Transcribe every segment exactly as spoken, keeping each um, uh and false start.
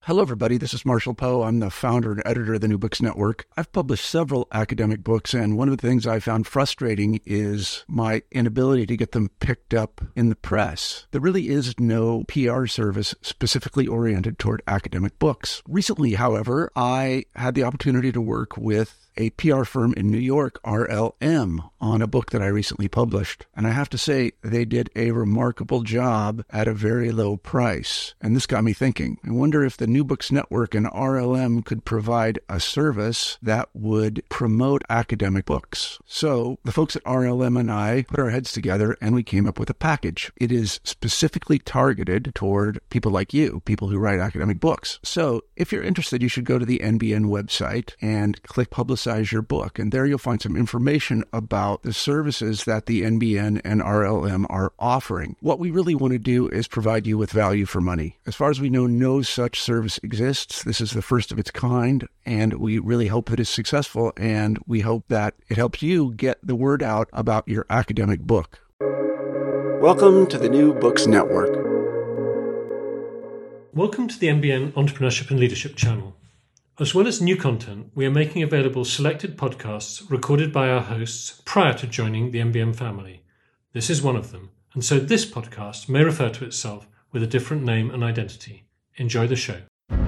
Hello, everybody. This is Marshall Poe. I'm the founder and editor of the New Books Network. I've published several academic books, and one of the things I found frustrating is my inability to get them picked up in the press. There really is no P R service specifically oriented toward academic books. Recently, however, I had the opportunity to work with a P R firm in New York, R L M, on a book that I recently published. And I have to say, they did a remarkable job at a very low price. And this got me thinking. I wonder if the New Books Network and R L M could provide a service that would promote academic books. So the folks at R L M and I put our heads together and we came up with a package. It is specifically targeted toward people like you, people who write academic books. So if you're interested, you should go to the N B N website and click Publicize your book. And there you'll find some information about the services that the N B N and R L M are offering. What we really want to do is provide you with value for money. As far as we know, no such service exists. This is the first of its kind, and we really hope that it's successful, and we hope that it helps you get the word out about your academic book. Welcome to the New Books Network. Welcome to the N B N Entrepreneurship and Leadership channel. As well as new content, we are making available selected podcasts recorded by our hosts prior to joining the N B N family. This is one of them, and so this podcast may refer to itself with a different name and identity. Enjoy the show.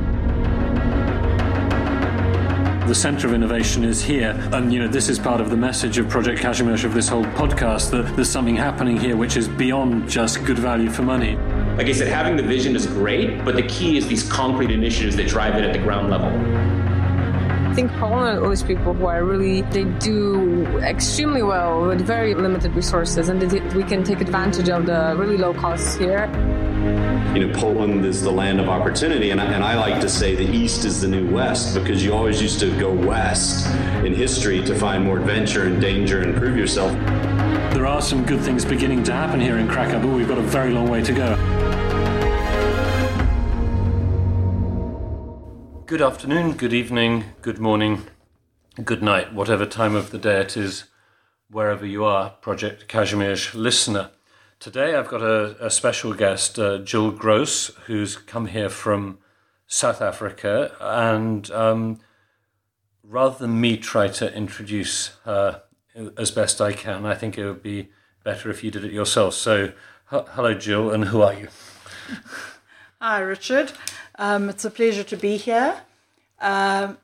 The centre of innovation is here, and you know this is part of the message of Project Kazimierz, of this whole podcast, that there's something happening here which is beyond just good value for money. Like I said, having the vision is great, but the key is these concrete initiatives that drive it at the ground level. I think Poland are those people who are really, they do extremely well with very limited resources, and we can take advantage of the really low costs here. You know, Poland is the land of opportunity, and I, and I like to say the East is the new West, because you always used to go west in history to find more adventure and danger and prove yourself. There are some good things beginning to happen here in Krakow, but we've got a very long way to go. Good afternoon, good evening, good morning, good night, whatever time of the day it is, wherever you are, Project Kazimierz listener. Today I've got a, a special guest, uh, Jill Gross, who's come here from South Africa, and um, rather than me try to introduce her as best I can, I think it would be better if you did it yourself. So, h- hello Jill, and who are you? Hi Richard, um, it's a pleasure to be here. Um,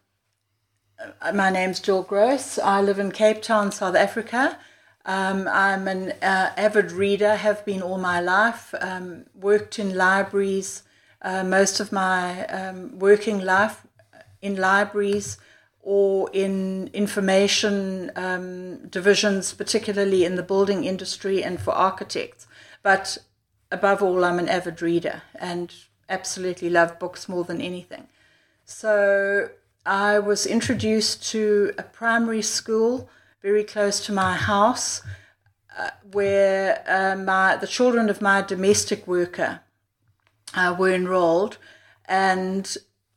my name's Jill Gross. I live in Cape Town, South Africa. Um, I'm an uh, avid reader, have been all my life, um, worked in libraries, uh, most of my um, working life in libraries or in information um, divisions, particularly in the building industry and for architects. But above all, I'm an avid reader and absolutely love books more than anything. So I was introduced to a primary school very close to my house, uh, where uh, my the children of my domestic worker uh, were enrolled. And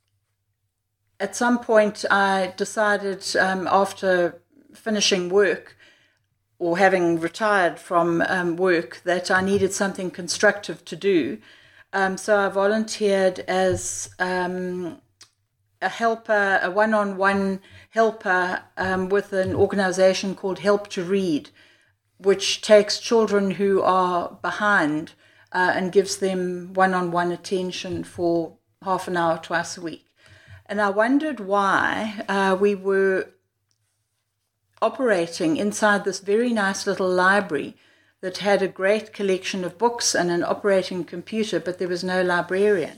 at some point I decided, um, after finishing work or having retired from um, work, that I needed something constructive to do. Um, so I volunteered as um, a helper, a one-on-one helper um, with an organization called Help to Read, which takes children who are behind uh, and gives them one-on-one attention for half an hour twice a week. And I wondered why uh, we were operating inside this very nice little library that had a great collection of books and an operating computer, but there was no librarian.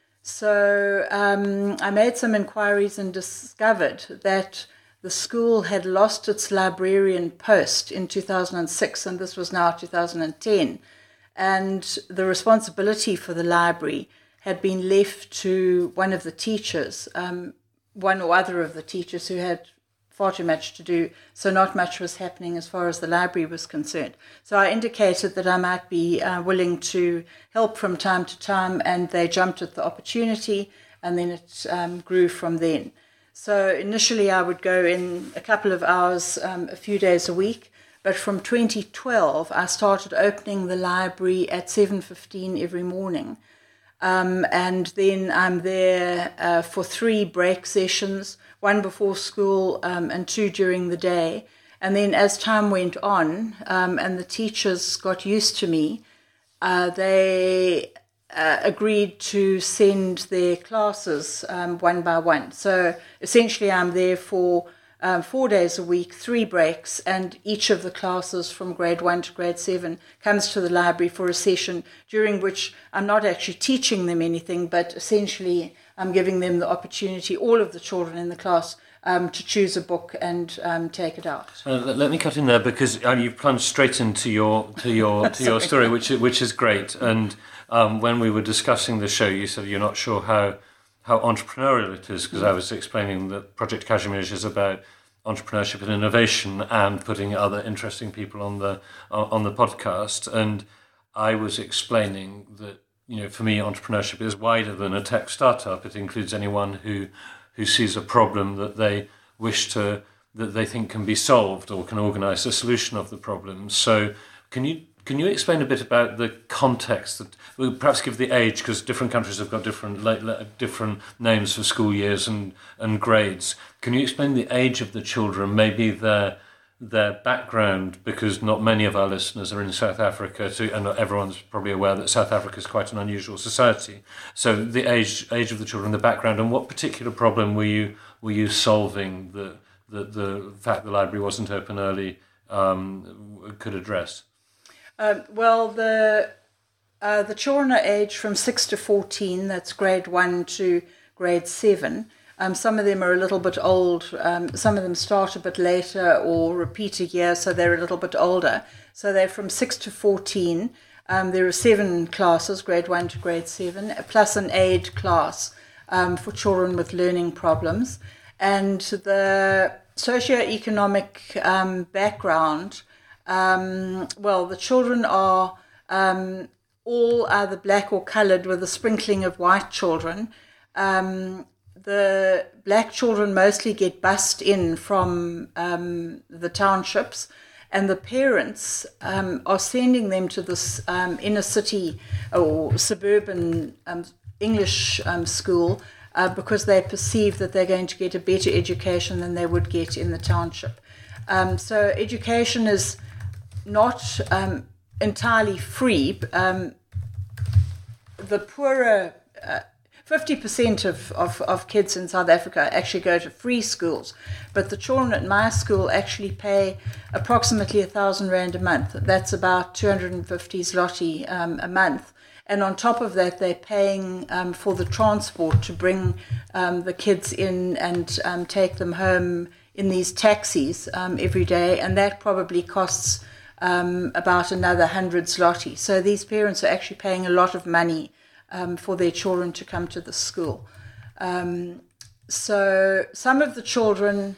So um, I made some inquiries and discovered that the school had lost its librarian post in two thousand six, and this was now two thousand ten. And the responsibility for the library had been left to one of the teachers, um, one or other of the teachers who had far too much to do, so not much was happening as far as the library was concerned. So I indicated that I might be uh, willing to help from time to time, and they jumped at the opportunity, and then it um, grew from then. So initially I would go in a couple of hours, um, a few days a week, but from twenty twelve I started opening the library at seven fifteen every morning. Um, and then I'm there uh, for three break sessions, one before school um, and two during the day. And then as time went on um, and the teachers got used to me, uh, they uh, agreed to send their classes um, one by one. So essentially I'm there for um, four days a week, three breaks, and each of the classes from grade one to grade seven comes to the library for a session during which I'm not actually teaching them anything, but essentially I'm giving them the opportunity, all of the children in the class, Um, to choose a book and um, take it out. Uh, let me cut in there because uh, you've plunged straight into your to your to your story, which which is great. And um, when we were discussing the show, you said you're not sure how how entrepreneurial it is, because I was explaining that Project Kazimierz is about entrepreneurship and innovation and putting other interesting people on the on the podcast. And I was explaining that, you know, for me, entrepreneurship is wider than a tech startup. It includes anyone who who sees a problem that they wish to, that they think can be solved or can organise a solution of the problem. So can you can you explain a bit about the context, that we'll perhaps give the age, because different countries have got different different names for school years and, and grades. Can you explain the age of the children, maybe their their background, because not many of our listeners are in South Africa, too, and everyone's probably aware that South Africa is quite an unusual society. So the age age of the children, the background, and what particular problem were you were you solving that the, the fact the library wasn't open early um, could address? Um, well, the uh, the children are aged from six to fourteen. That's grade one to grade seven. Um, some of them are a little bit old. Um, some of them start a bit later or repeat a year, so they're a little bit older. So they're from six to fourteen. Um, there are seven classes, grade one to grade seven, plus an aid class um, for children with learning problems. And the socioeconomic um, background, um, well, the children are um, all either black or coloured, with a sprinkling of white children. Um, The black children mostly get bussed in from um, the townships, and the parents um, are sending them to this um, inner city or suburban um, English um, school uh, because they perceive that they're going to get a better education than they would get in the township. Um, so education is not um, entirely free. Um, the poorer uh, fifty percent of, of, of kids in South Africa actually go to free schools, but the children at my school actually pay approximately a thousand rand a month. That's about two hundred fifty zloty um, a month. And on top of that, they're paying um, for the transport to bring um, the kids in and um, take them home in these taxis um, every day, and that probably costs um, about another one hundred zloty. So these parents are actually paying a lot of money Um, for their children to come to the school. Um, so some of the children's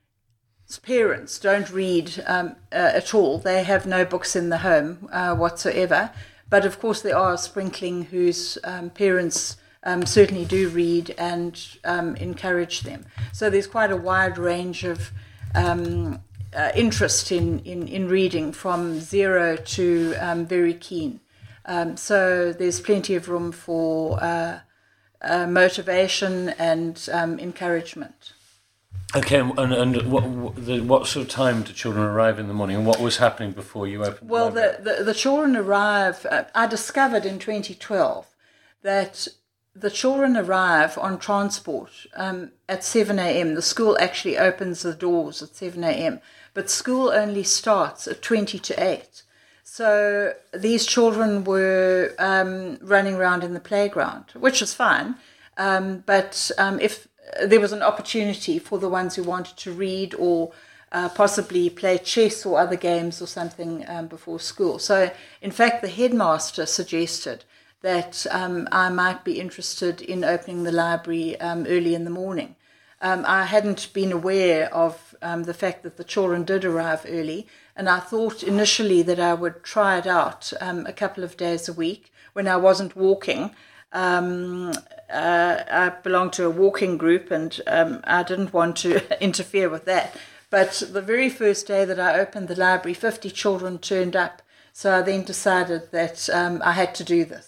parents don't read um, uh, at all. They have no books in the home uh, whatsoever. But of course there are a sprinkling whose um, parents um, certainly do read and um, encourage them. So there's quite a wide range of um, uh, interest in, in, in reading, from zero to um, very keen. Um, so there's plenty of room for uh, uh, motivation and um, encouragement. Okay, and, and what, the, what sort of time do children arrive in the morning, and what was happening before you opened Well, the the, the, the children arrive, uh, I discovered in twenty twelve that the children arrive on transport um, at seven a.m. The school actually opens the doors at seven a.m., but school only starts at twenty to eight. So these children were um, running around in the playground, which is fine. Um, but um, if there was an opportunity for the ones who wanted to read or uh, possibly play chess or other games or something um, before school. So in fact, the headmaster suggested that um, I might be interested in opening the library um, early in the morning. Um, I hadn't been aware of um, the fact that the children did arrive early, and I thought initially that I would try it out um, a couple of days a week when I wasn't walking. Um, uh, I belonged to a walking group, and um, I didn't want to interfere with that. But the very first day that I opened the library, fifty children turned up. So I then decided that um, I had to do this.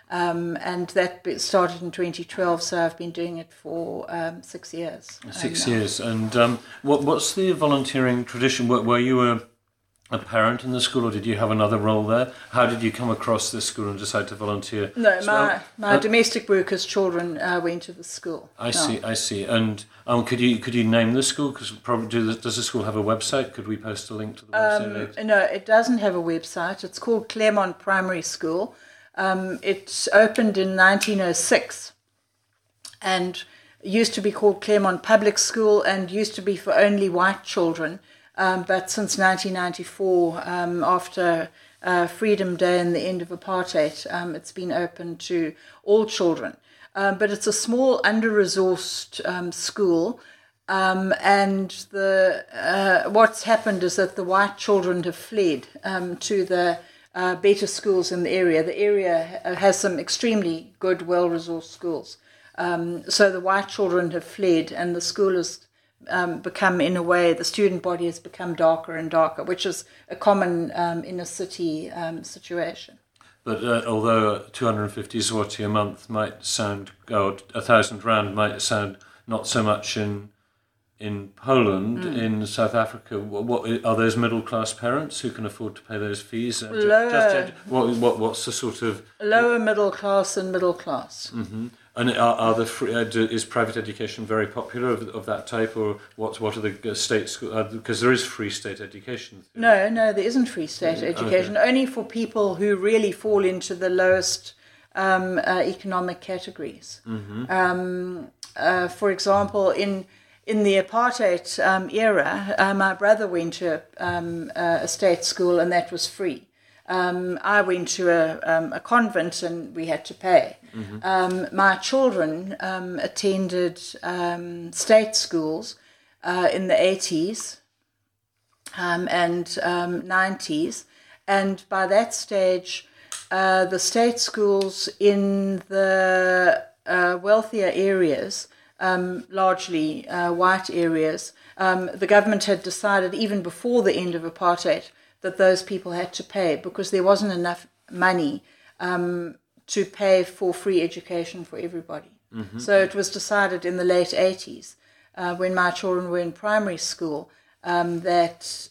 Um, and that be- started in twenty twelve, so I've been doing it for um, six years. Six um, years. And um, what what's the volunteering tradition? Were, were you a, a parent in the school, or did you have another role there? How did you come across this school and decide to volunteer? No, So, my, my uh, domestic workers' children uh, went to the school. I No. see, I see. And um, could you could you name the school? Because probably do the, does the school have a website? Could we post a link to the website later? No, it doesn't have a website. It's called Claremont Primary School. Um, it opened in nineteen oh six and used to be called Claremont Public School and used to be for only white children. Um, but since nineteen ninety-four, um, after uh, Freedom Day and the end of apartheid, um, it's been open to all children. Um, but it's a small, under-resourced um, school. Um, and the uh, what's happened is that the white children have fled um, to the uh, better schools in the area. The area has some extremely good, well-resourced schools. Um, so the white children have fled, and the school has um, become, in a way, the student body has become darker and darker, which is a common um, inner city um, situation. But uh, although two hundred fifty zloty a month might sound, or a thousand rand might sound not so much in in Poland, mm. in South Africa, what, what are those middle class parents who can afford to pay those fees? Uh, ju- Lower, just, what, what what's the sort of lower middle class and middle class? Mm-hmm. And are, are the free, uh, do, is private education very popular of, of that type, or what what are the state schools? Uh, because there is free state education. No, no, there isn't free state Mm, education. okay. Only for people who really fall into the lowest um, uh, economic categories. Mm-hmm. Um, uh, for example, in in the apartheid um, era, uh, my brother went to um, uh, a state school, and that was free. Um, I went to a, um, a convent, and we had to pay. Mm-hmm. Um, my children um, attended um, state schools uh, in the eighties um, and um, nineties, and by that stage, uh, the state schools in the uh, wealthier areas, um, largely uh, white areas, um, the government had decided, even before the end of apartheid, that those people had to pay because there wasn't enough money um, to pay for free education for everybody. Mm-hmm. So it was decided in the late eighties, uh, when my children were in primary school, um, that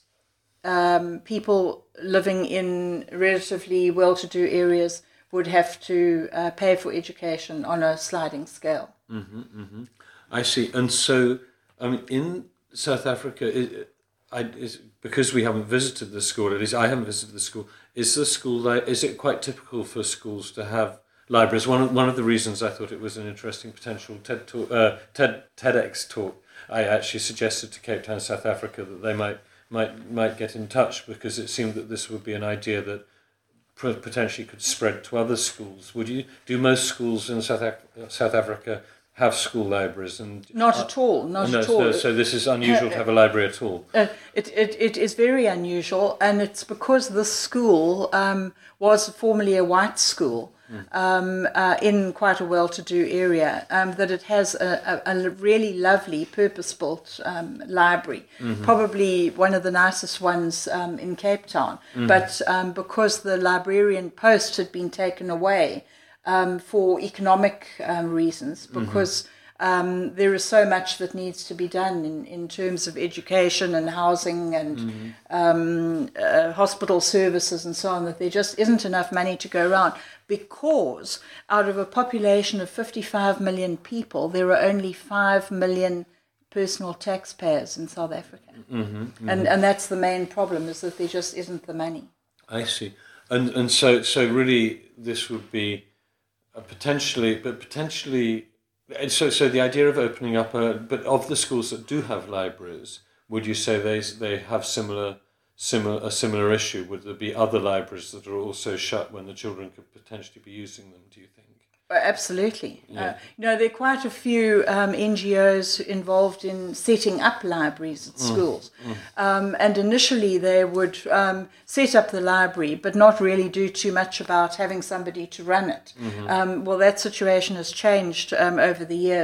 um, people living in relatively well-to-do areas would have to uh, pay for education on a sliding scale. Mm-hmm, mm-hmm. I see. And so, I mean, in South Africa, it, I, is, because we haven't visited the school, at least I haven't visited the school, is the school, like, is it quite typical for schools to have libraries? One of, one of the reasons I thought it was an interesting potential TED talk, uh, TED, TEDx talk, I actually suggested to Cape Town, South Africa, that they might might might get in touch, because it seemed that this would be an idea that potentially could spread to other schools. Would you, do most schools in South, Af- South Africa have school libraries? And Not uh, at all, not no, at all. So, so this is unusual to have a library at all. Uh, it, it, it is very unusual, and it's because this school um, was formerly a white school um, uh, in quite a well-to-do area, um, that it has a, a, a really lovely, purpose-built um, library, mm-hmm. probably one of the nicest ones um, in Cape Town. Mm-hmm. But um, because the librarian post had been taken away um, for economic um, reasons, because mm-hmm. Um, there is so much that needs to be done in, in terms of education and housing and mm-hmm. um, uh, hospital services and so on, that there just isn't enough money to go around, because out of a population of fifty-five million people, there are only five million personal taxpayers in South Africa. Mm-hmm, mm-hmm. And, and that's the main problem, is that there just isn't the money. I see. And and so so really this would be a potentially, but potentially... And so, so the idea of opening up a, but of the schools that do have libraries, would you say they they have similar, similar a similar issue? Would there be other libraries that are also shut when the children could potentially be using them, do you think? Absolutely. Yeah. Uh, you know, there are quite a few um, N G Os involved in setting up libraries at schools. Mm. Mm. Um, and initially they would um, set up the library, but not really do too much about having somebody to run it. Mm-hmm. Um, well, that situation has changed um, over the years.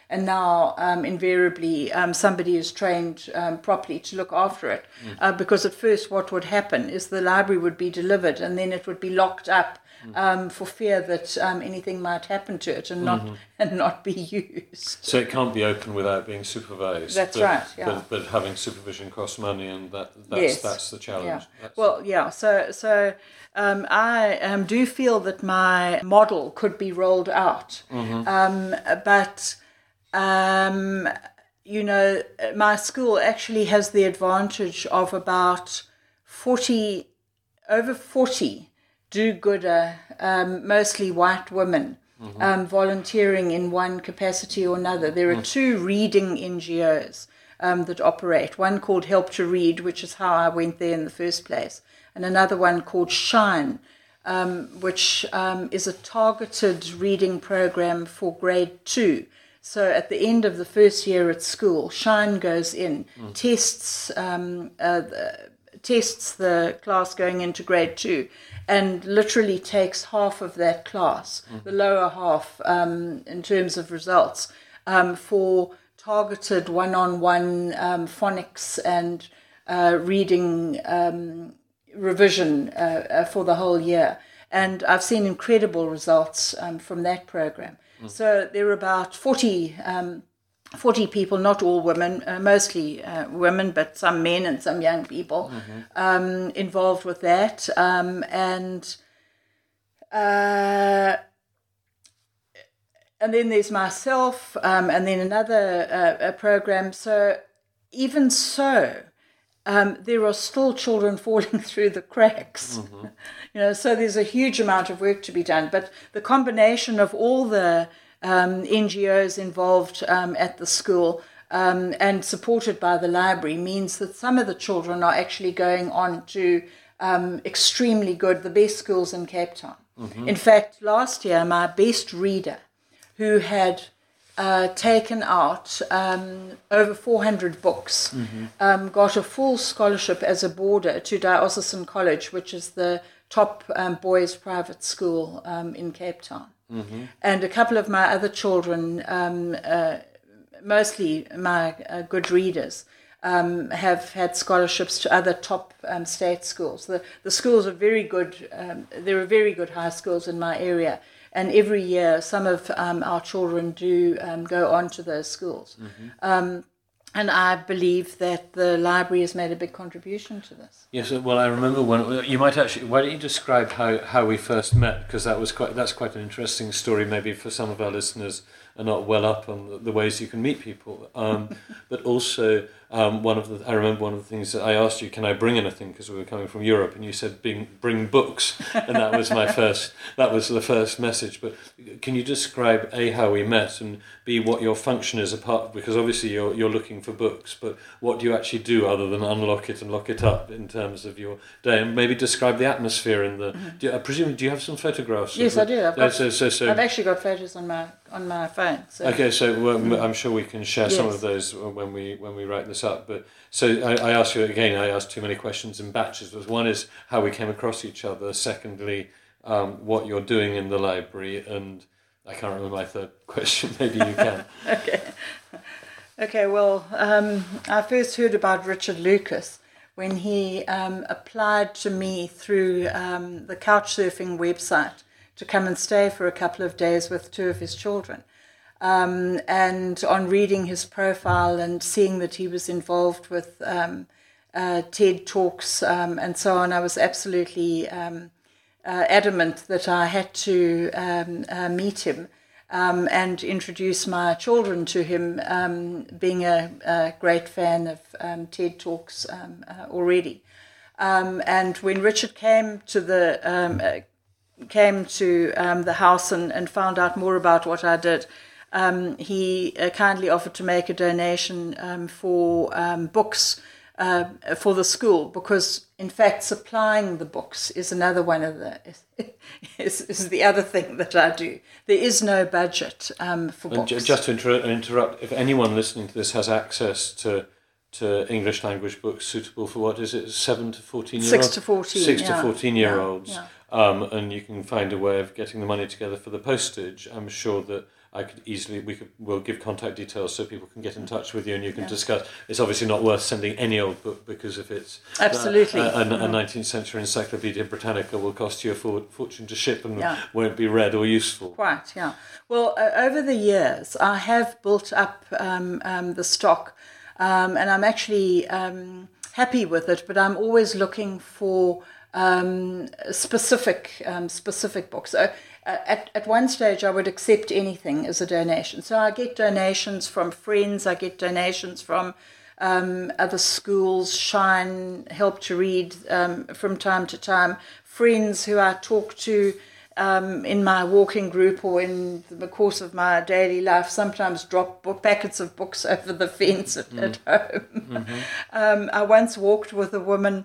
and now um, invariably um, somebody is trained um, properly to look after it. Mm. Uh, because at first what would happen is the library would be delivered and then it would be locked up um, for fear that um, anything might happen to it and not mm-hmm. and not be used. So it can't be open without being supervised. That's but, right. Yeah. But, but having supervision costs money, and that that's yes. that's the challenge. Yeah. That's well, yeah. So so um, I um, do feel that my model could be rolled out, mm-hmm. um, but um, you know, my school actually has the advantage of about forty over forty do-gooder, um, mostly white women, mm-hmm. um, volunteering in one capacity or another. There are mm. two reading N G Os um, that operate, one called Help to Read, which is how I went there in the first place, and another one called Shine, um, which um, is a targeted reading program for grade two. So at the end of the first year at school, Shine goes in, mm. tests um, uh, the, tests the class going into grade two, and literally takes half of that class, mm. the lower half, um, in terms of results, um, for targeted one-on-one um, phonics and uh, reading um, revision uh, uh, for the whole year. And I've seen incredible results um, from that program. Mm. So there are about forty um, forty people, not all women, uh, mostly uh, women, but some men and some young people mm-hmm. um, involved with that. Um, and uh, and then there's myself, um, and then another uh, a program. So even so, um, there are still children falling through the cracks. Mm-hmm. You know, so there's a huge amount of work to be done. But the combination of all the Um, N G Os involved um, at the school um, and supported by the library means that some of the children are actually going on to um, extremely good, the best schools in Cape Town. Mm-hmm. In fact, last year, my best reader, who had uh, taken out um, over four hundred books, mm-hmm. um, got a full scholarship as a boarder to Diocesan College, which is the top um, boys' private school um, in Cape Town. Mm-hmm. And a couple of my other children, um, uh, mostly my uh, good readers, um, have had scholarships to other top um, state schools. The, the schools are very good. Um, there are very good high schools in my area. And every year, some of um, our children do um, go on to those schools. Mm-hmm. Um, and I believe that the library has made a big contribution to this. Yes, well, I remember when you might actually. Why don't you describe how, how we first met? Because that was quite that's quite an interesting story. Maybe for some of our listeners are not well up on the, the ways you can meet people. Um, but also, um, one of the I remember one of the things that I asked you, can I bring anything? Because we were coming from Europe, and you said bring bring books, and that was my first. That was the first message. But can you describe A, how we met, and B, what your function is apart? Because obviously you're you're looking for books, but what do you actually do other than unlock it and lock it up in terms of your day? And maybe describe the atmosphere in the. Mm-hmm. Do you, I presume, do you have some photographs? Yes, I do. I've, got, so, so, so, I've actually got photos on my on my phone. So. Okay, so well, I'm sure we can share yes. some of those when we when we write this up. But so I, I asked you again. I asked too many questions in batches. One is how we came across each other. Secondly, um, what you're doing in the library, and I can't remember my third question. Maybe you can. Okay. Okay, well, um, I first heard about Richard Lucas when he um, applied to me through um, the Couchsurfing website to come and stay for a couple of days with two of his children. Um, and on reading his profile and seeing that he was involved with um, uh, TED Talks um, and so on, I was absolutely um, uh, adamant that I had to um, uh, meet him. Um, and introduce my children to him, um, being a, a great fan of um, TED Talks um, uh, already. Um, and when Richard came to the um, uh, came to um, the house and, and found out more about what I did, um, he uh, kindly offered to make a donation um, for um, books uh, for the school, because in fact supplying the books is another one of the is, is the other thing that I do. There is no budget um, for books. And just to inter- interrupt, if anyone listening to this has access to to English language books suitable for, what is it, seven to fourteen year olds? Six to fourteen. Six yeah. to fourteen year olds. Yeah, yeah. Um, and you can find a way of getting the money together for the postage. I'm sure that I could easily, we could, we'll give contact details so people can get in touch with you and you can yeah. discuss. It's obviously not worth sending any old book, because if it's absolutely uh, a, a, a nineteenth century Encyclopedia Britannica will cost you a for, fortune to ship and yeah. won't be read or useful. Quite, yeah. Well, uh, over the years, I have built up um, um, the stock, um, and I'm actually um, happy with it. But I'm always looking for um, specific um, specific books. So, uh, at at one stage, I would accept anything as a donation. So I get donations from friends. I get donations from um, other schools. Shine, Help to Read um, from time to time. Friends who I talk to. Um, in my walking group or in the course of my daily life, sometimes drop book, packets of books over the fence at, mm. at home. Mm-hmm. Um, I once walked with a woman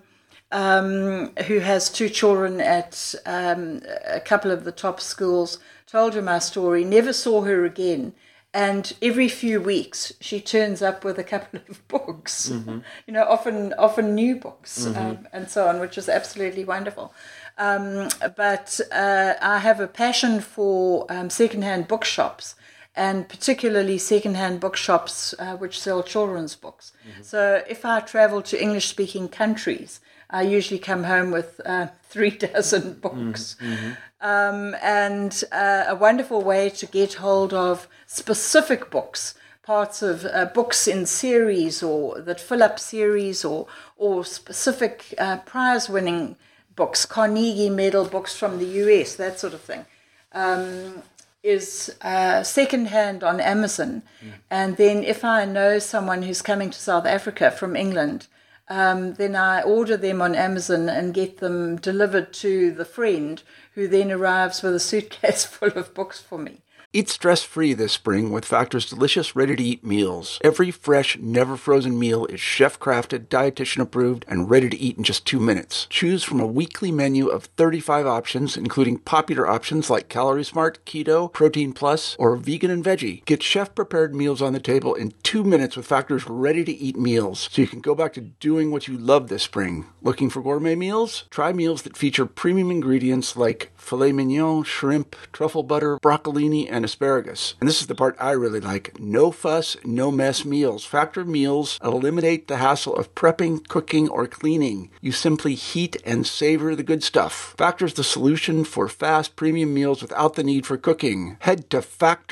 um, who has two children at um, a couple of the top schools, told her my story, never saw her again. And every few weeks, she turns up with a couple of books, mm-hmm. you know, often often new books, mm-hmm. um, and so on, which is absolutely wonderful. Um, but uh, I have a passion for um, secondhand bookshops, and particularly secondhand bookshops uh, which sell children's books. Mm-hmm. So if I travel to English-speaking countries, I usually come home with uh, three dozen books. Mm-hmm. Um, and uh, a wonderful way to get hold of specific books, parts of uh, books in series or that fill up series or, or specific uh, prize-winning books, Carnegie Medal books from the U S, that sort of thing, um, is uh, secondhand on Amazon. Mm. And then if I know someone who's coming to South Africa from England, um, then I order them on Amazon and get them delivered to the friend, who then arrives with a suitcase full of books for me. Eat stress-free this spring with Factor's delicious, ready-to-eat meals. Every fresh, never-frozen meal is chef-crafted, dietitian-approved, and ready to eat in just two minutes. Choose from a weekly menu of thirty-five options, including popular options like Calorie Smart, Keto, Protein Plus, or Vegan and Veggie. Get chef-prepared meals on the table in two minutes with Factor's ready-to-eat meals, so you can go back to doing what you love this spring. Looking for gourmet meals? Try meals that feature premium ingredients like filet mignon, shrimp, truffle butter, broccolini, and asparagus. And this is the part I really like. No fuss, no mess meals. Factor meals eliminate the hassle of prepping, cooking, or cleaning. You simply heat and savor the good stuff. Factor's the solution for fast premium meals without the need for cooking. Head to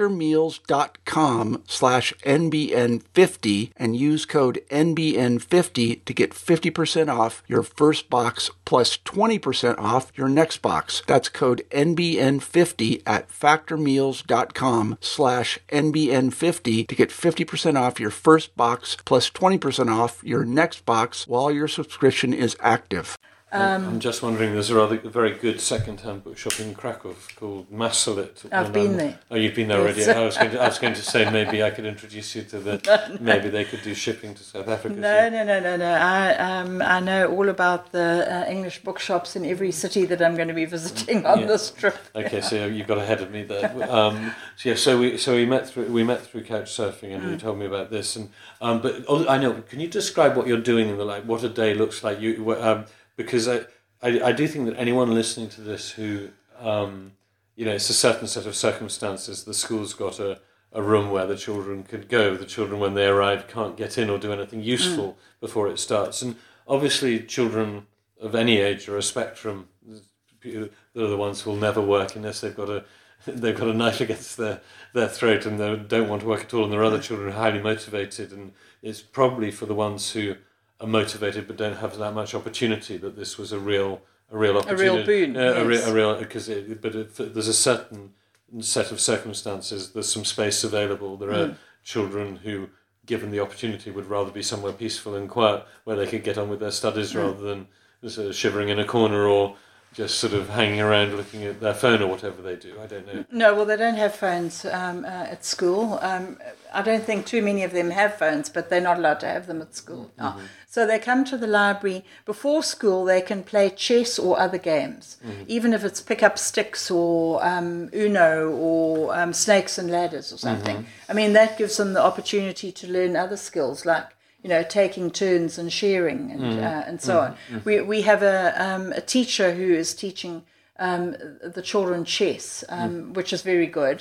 factormeals.com slash NBN50 and use code N B N fifty to get fifty percent off your first box plus twenty percent off your next box. That's code N B N fifty at factormeals.com slash NBN50 to get fifty percent off your first box plus twenty percent off your next box while your subscription is active. Um, I'm just wondering, there's a rather very good second-hand bookshop in Krakow called Masalit. I've and, been um, there. Oh, you've been there already? Yes. I was, going to, I was going to say maybe I could introduce you to the, no, no. maybe they could do shipping to South Africa. No, no, no, no, no. I um I know all about the uh, English bookshops in every city that I'm going to be visiting on yeah. this trip. Okay, so you've got ahead of me there. Um, so yeah, so we so we met through we met through Couchsurfing, and mm. you told me about this, and um, but oh, I know. Can you describe what you're doing in the like what a day looks like? You um because I. I, I do think that anyone listening to this who, um, you know, it's a certain set of circumstances. The school's got a, a room where the children could go. The children, when they arrive, can't get in or do anything useful mm. before it starts. And obviously children of any age are a spectrum. They're the ones who will never work unless they've got a they've got a knife against their, their throat and they don't want to work at all. And there are other children who are highly motivated. And it's probably for the ones who are motivated but don't have that much opportunity that this was a real a real opportunity, a real boon, uh, yes. a, re- a real because it, but it, there's a certain set of circumstances. There's some space available. There are mm. children who, given the opportunity, would rather be somewhere peaceful and quiet where they could get on with their studies mm. rather than sort of shivering in a corner or just sort of hanging around looking at their phone or whatever they do. I don't know. No, well, they don't have phones um, uh, at school. Um, I don't think too many of them have phones, but they're not allowed to have them at school. Mm-hmm. Oh. So they come to the library. Before school, they can play chess or other games, mm-hmm. even if it's pick up sticks or um, Uno or um, snakes and ladders or something. Mm-hmm. I mean, that gives them the opportunity to learn other skills like, you know, taking turns and sharing and mm. uh, and so mm. on. Mm. We we have a um, a teacher who is teaching um, the children chess, um, mm. which is very good.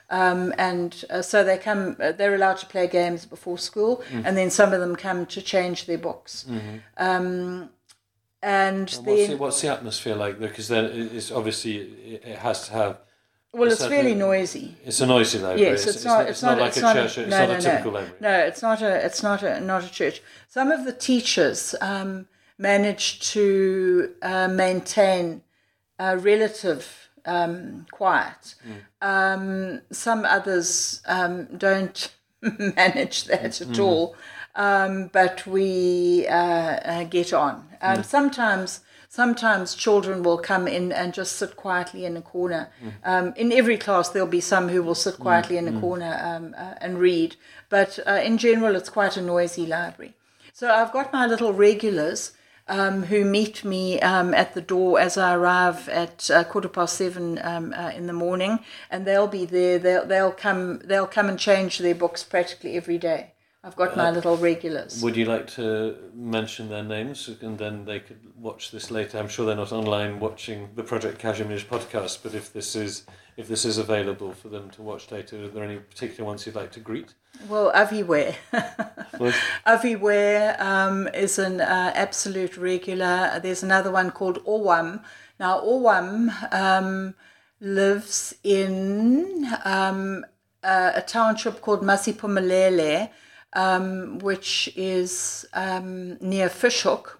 Um, and uh, so they come, uh, they're allowed to play games before school, Mm-hmm. and then some of them come to change their books. Mm-hmm. Um, and And what's, then, the, what's the atmosphere like there? Because then it's obviously it, it has to have. well, a it's certain- really noisy. It's a noisy library. Yes, it's, not. It's, not. like it's a not church. A, it's no, not no, a no. typical library. No, it's not a. It's not a. Not a church. Some of the teachers um, manage to uh, maintain a relative um, quiet. Mm. Um, some others um, don't manage that at Mm. all. Um, but we uh, uh, get on. Um, Mm. Sometimes. Sometimes children will come in and just sit quietly in a corner. Um, in every class, there'll be some who will sit quietly in a corner um, uh, and read. But uh, in general, it's quite a noisy library. So I've got my little regulars um, who meet me um, at the door as I arrive at uh, quarter past seven um, uh, in the morning, and they'll be there. They'll they'll come they'll come and change their books practically every day. I've got my little regulars. Would you like to mention their names, and then they could watch this later? I'm sure they're not online watching the Project Kazimierz podcast, but if this is if this is available for them to watch later, are there any particular ones you'd like to greet? Well, Avi Ware. What? Avi Ware um, is an uh, absolute regular. There's another one called Orwam. Now, Orwam um, lives in um, a, a township called Masiphumelele, um, which is um, near Fishhook.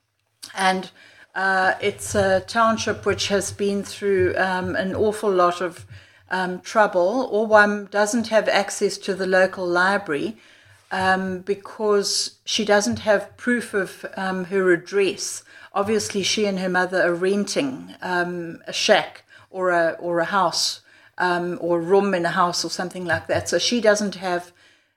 And uh, it's a township which has been through um, an awful lot of um, trouble. Orwam doesn't have access to the local library um, because she doesn't have proof of um, her address. Obviously, she and her mother are renting um, a shack or a or a house um, or a room in a house or something like that. So she doesn't have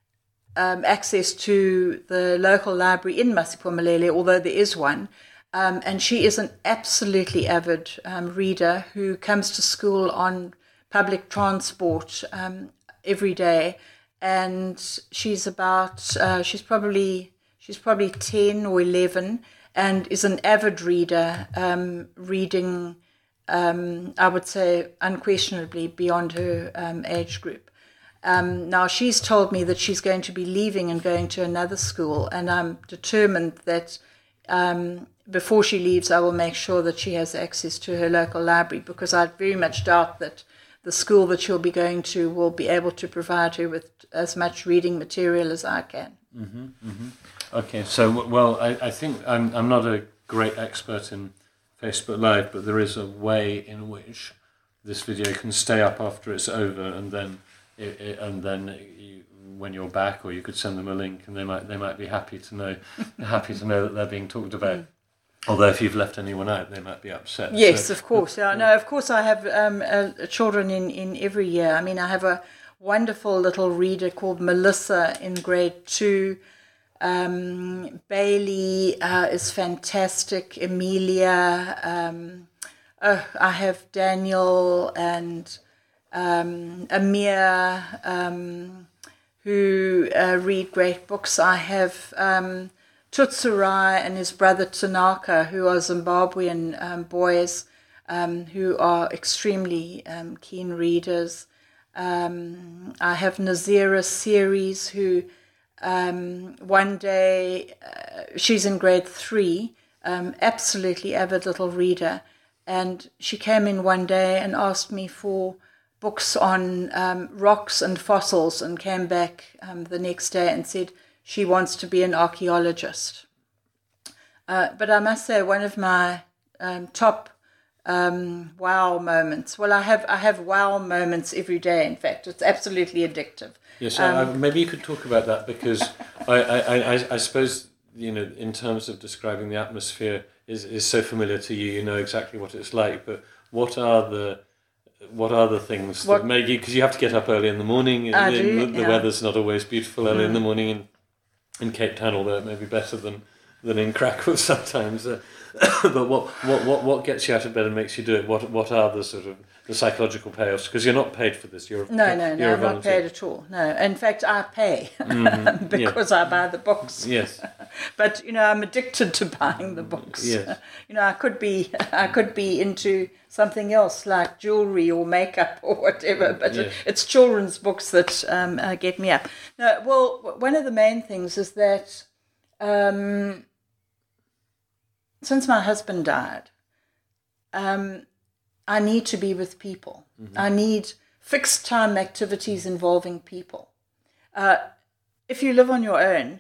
um, access to the local library in Masiphumelele, although there is one. Um, and she is an absolutely avid um, reader who comes to school on public transport um, every day. And she's about, uh, she's probably, she's probably ten or eleven and is an avid reader, um, reading, um, I would say, unquestionably beyond her um, age group. Um, now, she's told me that she's going to be leaving and going to another school, and I'm determined that um, before she leaves, I will make sure that she has access to her local library, because I very much doubt that the school that she'll be going to will be able to provide her with as much reading material as I can. Mm-hmm, mm-hmm. Okay, so, well, I, I think I'm, I'm not a great expert in Facebook Live, but there is a way in which this video can stay up after it's over, and then it, it, and then you, when you're back, or you could send them a link, and they might they might be happy to know happy to know that they're being talked about. Mm. Although if you've left anyone out, they might be upset. Yes, so, of course. Yeah, no, of course I have um, uh, children in, in every year. I mean, I have a wonderful little reader called Melissa in grade two. Um, Bailey uh, is fantastic. Emilia. Um, oh, I have Daniel and um, Amir um, who uh, read great books. I have um, Tutsurai and his brother Tanaka, who are Zimbabwean um, boys um, who are extremely um, keen readers. Um, I have Nazira Series, who um, one day, uh, she's in grade three, um, absolutely avid little reader. And she came in one day and asked me for books on um, rocks and fossils, and came back um, the next day and said she wants to be an archaeologist. Uh, but I must say, one of my um, top um, wow moments, well, I have I have wow moments every day, in fact. It's absolutely addictive. Yes, Um, uh, maybe you could talk about that, because I, I, I, I suppose, you know, in terms of describing the atmosphere is, is so familiar to you, you know exactly what it's like, but what are the what are the things What- that make you, because you have to get up early in the morning, and I the, do, the yeah. weather's not always beautiful early in the morning in, in Cape Town, although it may be better than than in Krakow sometimes. Uh, but what, what, what, what gets you out of bed and makes you do it? What what are the sort of the psychological payoffs? Because you're not paid for this. You're no, no, you're no. a I'm not paid at all. No, in fact, I pay Mm-hmm. because yeah. I buy the books. Yes. But you know, I'm addicted to buying the books. Yes. You know, I could be, I could be into something else like jewelry or makeup or whatever. But Yes. it's children's books that um, uh, get me up. No, well, one of the main things is that. Um, Since my husband died, um, I need to be with people. Mm-hmm. I need fixed time activities involving people. Uh, if you live on your own,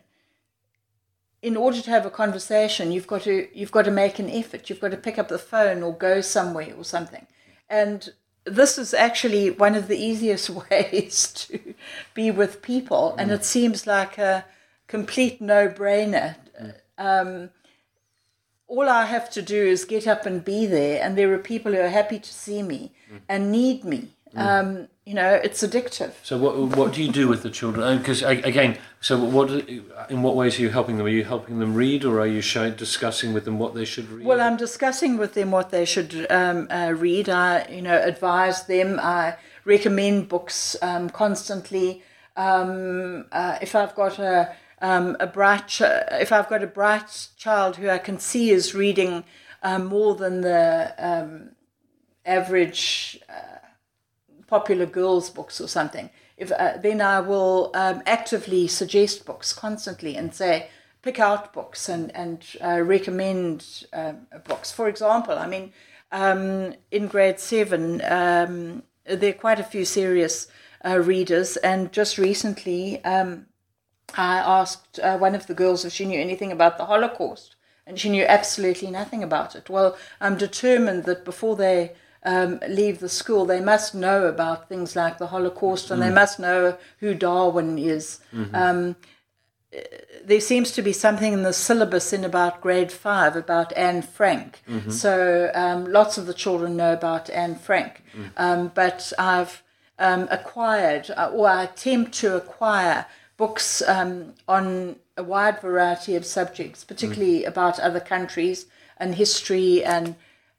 in order to have a conversation, you've got to you've got to make an effort. You've got to pick up the phone or go somewhere or something. And this is actually one of the easiest ways to be with people, mm. and it seems like a complete no-brainer. Mm. Um, all I have to do is get up and be there, and there are people who are happy to see me mm. and need me. Mm. Um, you know, it's addictive. So what what do you do with the children? Because again, so what in what ways are you helping them? Are you helping them read, or are you showing, discussing with them what they should read? Well, I'm discussing with them what they should um, uh, read. I, you know, advise them. I recommend books um, constantly. Um, uh, if I've got a um, a bright, ch- if I've got a bright child who I can see is reading um, more than the um, average. Uh, popular girls' books or something, if uh, then I will um, actively suggest books constantly and say, pick out books and, and uh, recommend um, books. For example, I mean, um, in grade seven, um, there are quite a few serious uh, readers, and just recently um, I asked uh, one of the girls if she knew anything about the Holocaust, and she knew absolutely nothing about it. Well, I'm determined that before they Um, leave the school, they must know about things like the Holocaust, and mm. they must know who Darwin is. Mm-hmm. Um, there seems to be something in the syllabus in about grade five about Anne Frank. Mm-hmm. So um, lots of the children know about Anne Frank. Mm. Um, but I've um, acquired, or I attempt to acquire, books um, on a wide variety of subjects, particularly mm. about other countries and history and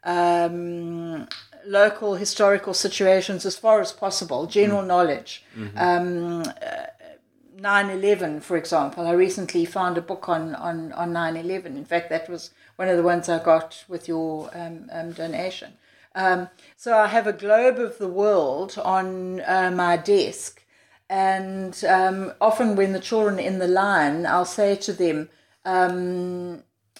um, local historical situations as far as possible, general mm. knowledge. Mm-hmm. Um, uh, nine eleven, for example. I recently found a book on, on, on nine eleven. In fact, that was one of the ones I got with your um, um, donation. Um, so I have a globe of the world on uh, my desk, and um, often when the children are in the line, I'll say to them, um,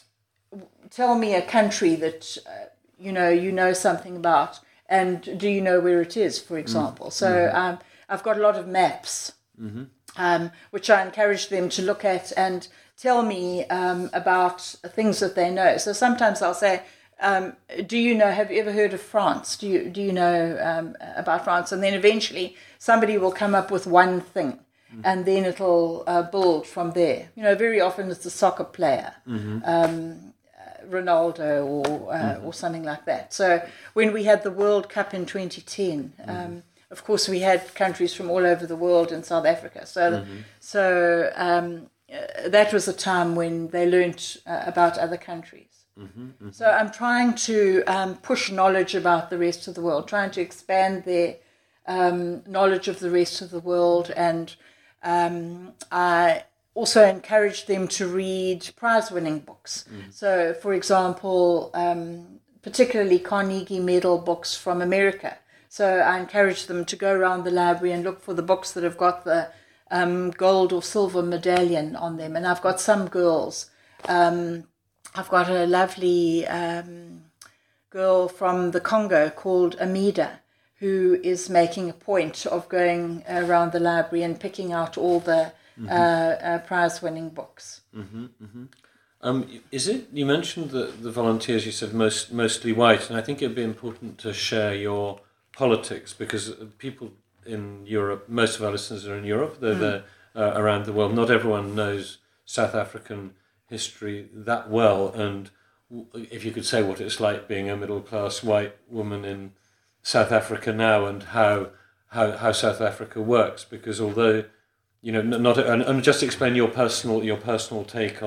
tell me a country that... Uh, you know, you know something about, and do you know where it is, for example? Mm. So mm-hmm. um, I've got a lot of maps, mm-hmm. um, which I encourage them to look at and tell me um, about things that they know. So sometimes I'll say, um, do you know, have you ever heard of France? Do you, do you know um, about France? And then eventually somebody will come up with one thing, mm-hmm. and then it'll uh, build from there. You know, very often it's a soccer player. Mm-hmm. Um, Ronaldo or uh, mm-hmm. or something like that. So when we had the World Cup in twenty ten, um, mm-hmm. of course we had countries from all over the world in South Africa. So mm-hmm. so um, uh, that was a time when they learnt uh, about other countries. Mm-hmm. Mm-hmm. So I'm trying to um, push knowledge about the rest of the world, trying to expand their um, knowledge of the rest of the world, and um, I also encourage them to read prize-winning books. Mm. So, for example, um, particularly Carnegie Medal books from America. So I encourage them to go around the library and look for the books that have got the um, gold or silver medallion on them. And I've got some girls. Um, I've got a lovely um, girl from the Congo called Amida, who is making a point of going around the library and picking out all the Mm-hmm. Uh, uh, prize-winning books. Mm-hmm, mm-hmm. Um, is it? You mentioned that the volunteers, you said most mostly white, and I think it'd be important to share your politics, because people in Europe, most of our listeners are in Europe, they're, mm. they're uh, around the world. Not everyone knows South African history that well, and if you could say what it's like being a middle-class white woman in South Africa now, and how how, how South Africa works, because although You know, not and, and just explain your personal your personal take on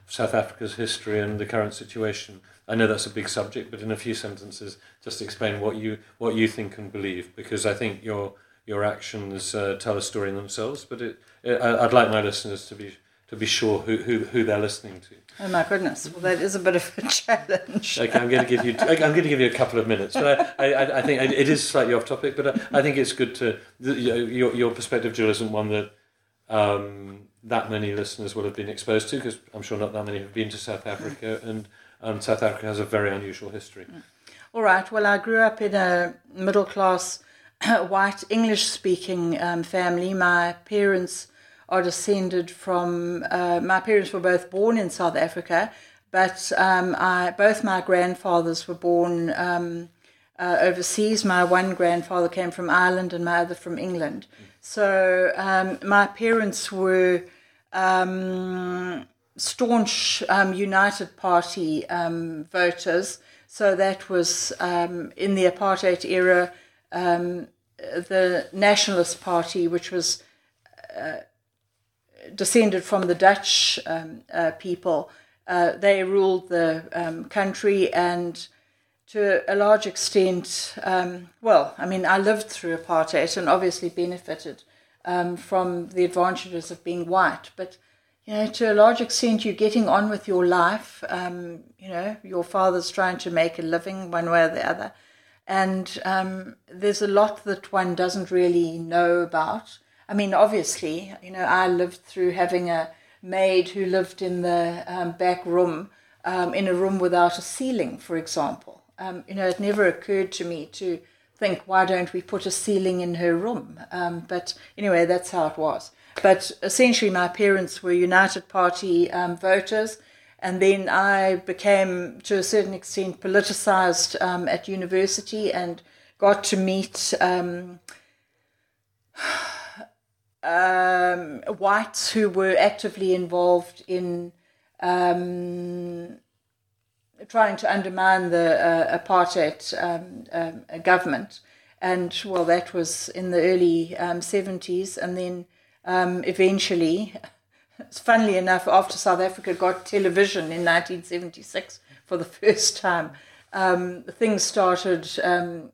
South Africa's history and the current situation? I know that's a big subject, but in a few sentences, just explain what you what you think and believe, because I think your your actions uh, tell a story in themselves. But it, it, I'd like my listeners to be to be sure who, who, who they're listening to. Oh my goodness! Well, that is a bit of a challenge. Okay, I'm going to give you I'm going to give you a couple of minutes, but I, I, I think it is slightly off topic. But I, I think it's good to your your perspective, Jill, isn't one that um, that many listeners will have been exposed to, because I'm sure not that many have been to South Africa, and um, South Africa has a very unusual history. All right. Well, I grew up in a middle class, white English speaking um, family. My parents are descended from, uh, my parents were both born in South Africa, but um, I, both my grandfathers were born um, uh, overseas. My one grandfather came from Ireland and my other from England. So um, my parents were um, staunch um, United Party um, voters. So that was um, in the apartheid era, um, the Nationalist Party, which was uh, descended from the Dutch um, uh, people. Uh, they ruled the um, country, and to a large extent, um, well, I mean, I lived through apartheid and obviously benefited um, from the advantages of being white. But, you know, to a large extent, you're getting on with your life. Um, you know, your father's trying to make a living one way or the other. And um, there's a lot that one doesn't really know about. I mean, obviously, you know, I lived through having a maid who lived in the um, back room, um, in a room without a ceiling, for example. Um, you know, it never occurred to me to think, why don't we put a ceiling in her room? Um, but anyway, that's how it was. But essentially, my parents were United Party um, voters, and then I became, to a certain extent, politicized um, at university and got to meet um, um, whites who were actively involved in um, trying to undermine the uh, apartheid um, um, government. And, well, that was in the early um, seventies. And then um, eventually, funnily enough, after South Africa got television in nineteen seventy-six for the first time, um, things started, um,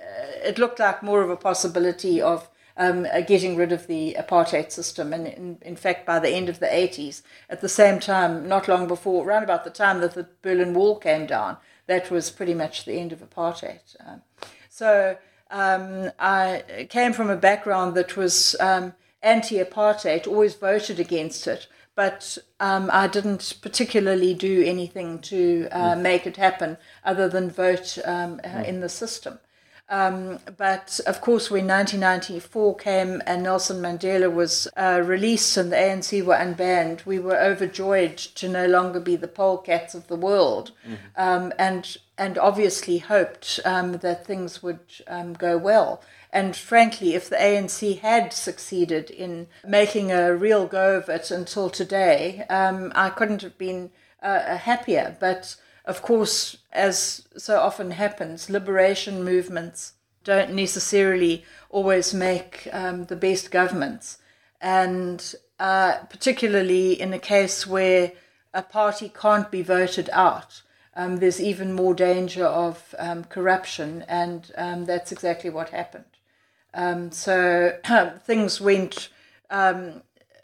it looked like more of a possibility of um, getting rid of the apartheid system. And in, in fact, by the end of the eighties, at the same time, not long before, around about the time that the Berlin Wall came down, that was pretty much the end of apartheid. Um, so um, I came from a background that was um, anti-apartheid, always voted against it, but um, I didn't particularly do anything to uh, make it happen other than vote um, uh, in the system. Um, but of course, when nineteen ninety-four came and Nelson Mandela was uh, released and the A N C were unbanned, we were overjoyed to no longer be the polecats of the world, mm-hmm. um, and and obviously hoped um, that things would um, go well. And frankly, if the A N C had succeeded in making a real go of it until today, um, I couldn't have been uh, happier. But of course, as so often happens, liberation movements don't necessarily always make um, the best governments. And uh, particularly in a case where a party can't be voted out, um, there's even more danger of um, corruption. And um, that's exactly what happened. Um, so things went um,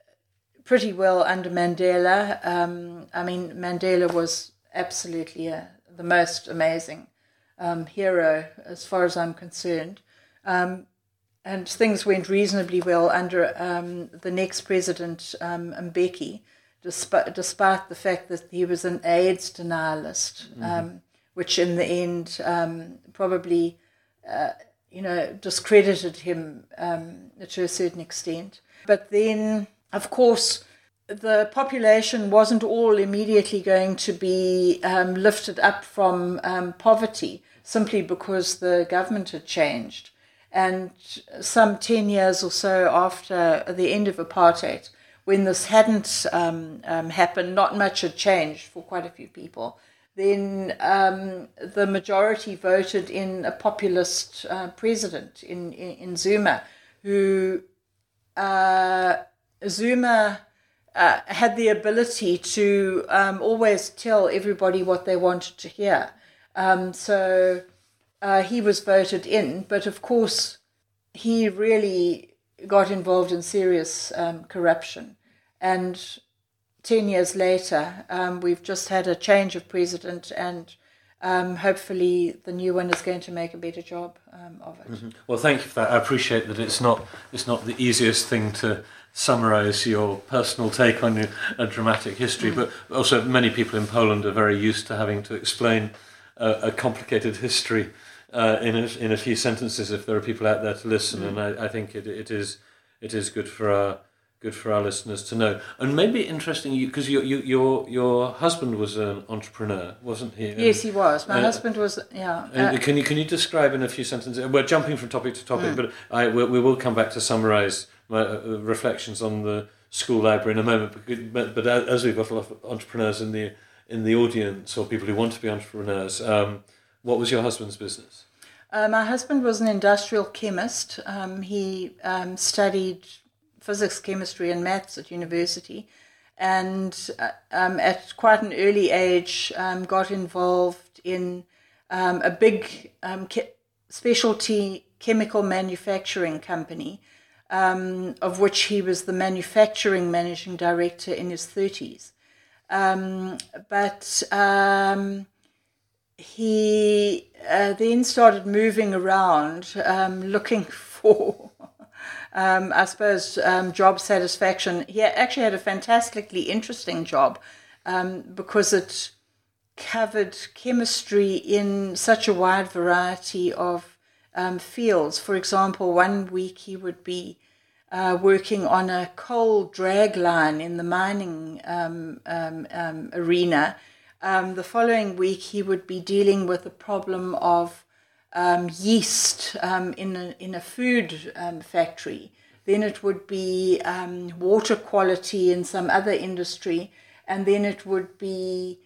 pretty well under Mandela. Um, I mean, Mandela was absolutely a, the most amazing um, hero as far as I'm concerned. Um, and things went reasonably well under um, the next president, um, Mbeki, despite, despite the fact that he was an AIDS denialist, mm-hmm. um, which in the end um, probably... Uh, you know, discredited him um, to a certain extent. But then, of course, the population wasn't all immediately going to be um, lifted up from um, poverty simply because the government had changed. And some ten years or so after the end of apartheid, when this hadn't um, um, happened, not much had changed for quite a few people. Then um, the majority voted in a populist uh, president, in, in, in Zuma, who uh, Zuma uh, had the ability to um, always tell everybody what they wanted to hear. Um, so uh, he was voted in, but of course he really got involved in serious um, corruption. And ten years later, um, we've just had a change of president, and um, hopefully the new one is going to make a better job um, of it. Mm-hmm. Well, thank you for that. I appreciate that it's not it's not the easiest thing to summarize your personal take on your, a dramatic history, mm. but also many people in Poland are very used to having to explain a, a complicated history uh, in a, in a few sentences if there are people out there to listen, mm. and I, I think it it is it is good for our good for our listeners to know. And maybe interesting, because you, you, your your husband was an entrepreneur, wasn't he? Yes, he was. My uh, husband was, yeah. Uh, can you can you describe in a few sentences? We're jumping from topic to topic, mm. but I we, we will come back to summarise my uh, reflections on the school library in a moment. But, but as we've got a lot of entrepreneurs in the in the audience, or people who want to be entrepreneurs, um, what was your husband's business? Uh, my husband was an industrial chemist. Um, he um, studied physics, chemistry, and maths at university, and uh, um, at quite an early age um, got involved in um, a big um, ke- specialty chemical manufacturing company, um, of which he was the manufacturing managing director in his thirties. Um, but um, he uh, then started moving around, um, looking for Um, I suppose, um, job satisfaction. He actually had a fantastically interesting job um, because it covered chemistry in such a wide variety of um, fields. For example, one week he would be uh, working on a coal drag line in the mining um, um, um, arena. Um, the following week he would be dealing with the problem of Um, yeast um, in a in a food um, factory. Then it would be um, water quality in some other industry, and then it would be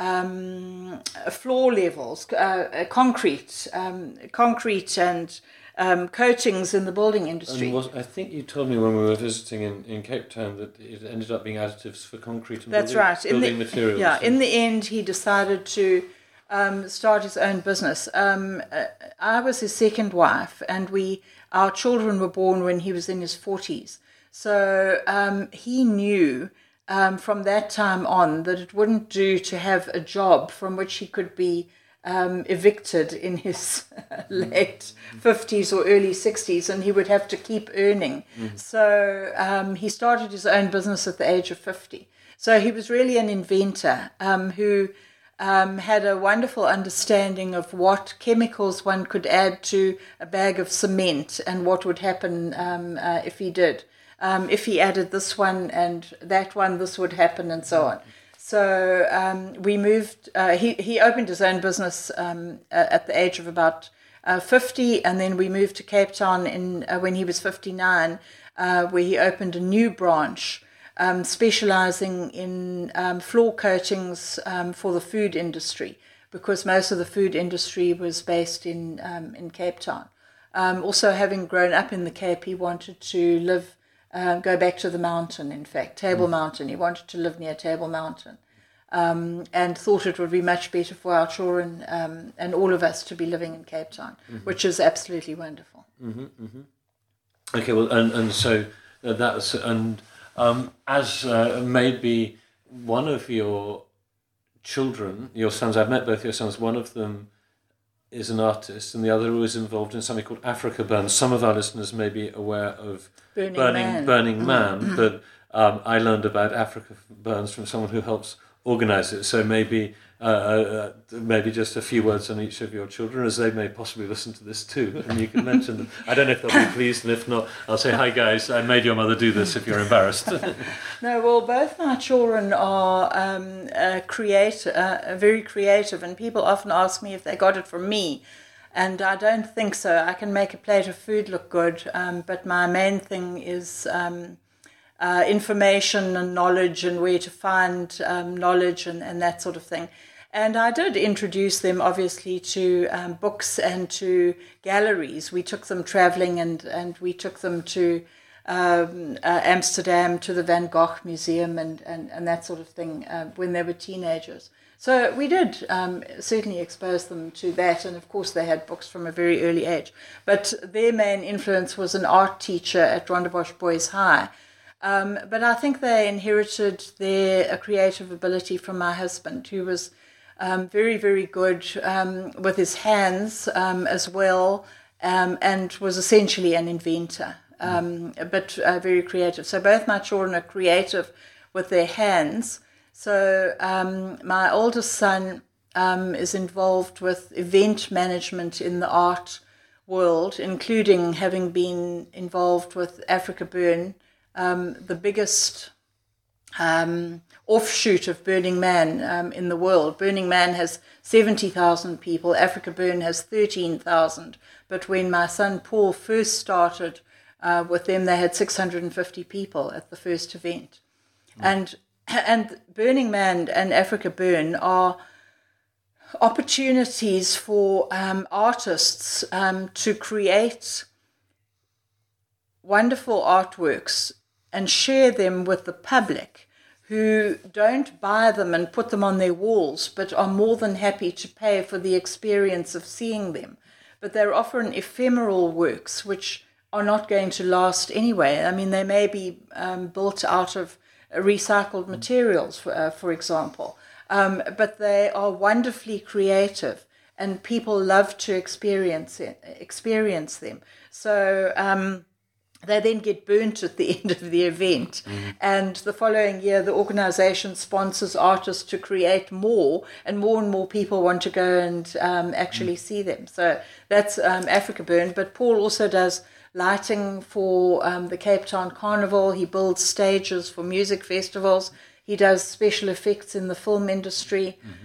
um, floor levels, uh, concrete, um, concrete and um, coatings in the building industry. And was, I think you told me when we were visiting in, in Cape Town that it ended up being additives for concrete and That's building, right. building in the, materials. Yeah, in the end, he decided to Um, start his own business. Um, uh, I was his second wife, and we our children were born when he was in his forties. So um, he knew um, from that time on that it wouldn't do to have a job from which he could be um, evicted in his late fifties or early sixties, and he would have to keep earning. Mm. So um, he started his own business at the age of fifty. So he was really an inventor um, who Um, had a wonderful understanding of what chemicals one could add to a bag of cement and what would happen um, uh, if he did. Um, if he added this one and that one, this would happen, and so on. So um, we moved, uh, he, he opened his own business um, uh, at the age of about uh, fifty, and then we moved to Cape Town in uh, when he was fifty-nine, uh, where he opened a new branch, Um, specializing in um, floor coatings um, for the food industry, because most of the food industry was based in um, in Cape Town. Um, also, having grown up in the Cape, he wanted to live, uh, go back to the mountain, in fact, Table mm. Mountain. He wanted to live near Table Mountain, um, and thought it would be much better for our children um, and all of us to be living in Cape Town, mm-hmm. which is absolutely wonderful. Mm-hmm, mm-hmm. Okay, well, and, and so uh, that's... and. Um, as uh, maybe one of your children, your sons, I've met both your sons, one of them is an artist and the other was involved in something called Africa Burns. Some of our listeners may be aware of Burning, Burning Man, Burning Man mm-hmm. but um, I learned about Africa Burns from someone who helps organise it. So maybe uh, uh, maybe just a few words on each of your children, as they may possibly listen to this too, and you can mention them. I don't know if they'll be pleased, and if not, I'll say, hi guys, I made your mother do this if you're embarrassed. No, well, both my children are um, uh, create, uh, very creative, and people often ask me if they got it from me, and I don't think so. I can make a plate of food look good, um, but my main thing is um, uh, information and knowledge, and where to find um, knowledge and, and that sort of thing. And I did introduce them, obviously, to um, books and to galleries. We took them traveling, and, and we took them to um, uh, Amsterdam to the Van Gogh Museum and, and, and that sort of thing uh, when they were teenagers. So we did um, certainly expose them to that, and of course they had books from a very early age. But their main influence was an art teacher at Rondebosch Boys High. Um, but I think they inherited their uh, creative ability from my husband, who was um, very, very good um, with his hands um, as well, um, and was essentially an inventor, um, but uh, very creative. So both my children are creative with their hands. So um, my oldest son um, is involved with event management in the art world, including having been involved with Africa Burn, um, the biggest um, offshoot of Burning Man um, in the world. Burning Man has seventy thousand people, Africa Burn has thirteen thousand. But when my son Paul first started uh, with them, they had six hundred fifty people at the first event. Mm. And And Burning Man and Africa Burn are opportunities for um, artists um, to create wonderful artworks and share them with the public, who don't buy them and put them on their walls, but are more than happy to pay for the experience of seeing them. But they're often ephemeral works which are not going to last anyway. I mean, they may be um, built out of recycled materials, for, uh, for example. Um, but they are wonderfully creative, and people love to experience it, experience them. So um, they then get burnt at the end of the event. Mm-hmm. And the following year, the organization sponsors artists to create more, and more and more people want to go and um, actually mm-hmm. see them. So that's um, Africa Burn. But Paul also does lighting for um, the Cape Town Carnival. He builds stages for music festivals. He does special effects in the film industry. Mm-hmm.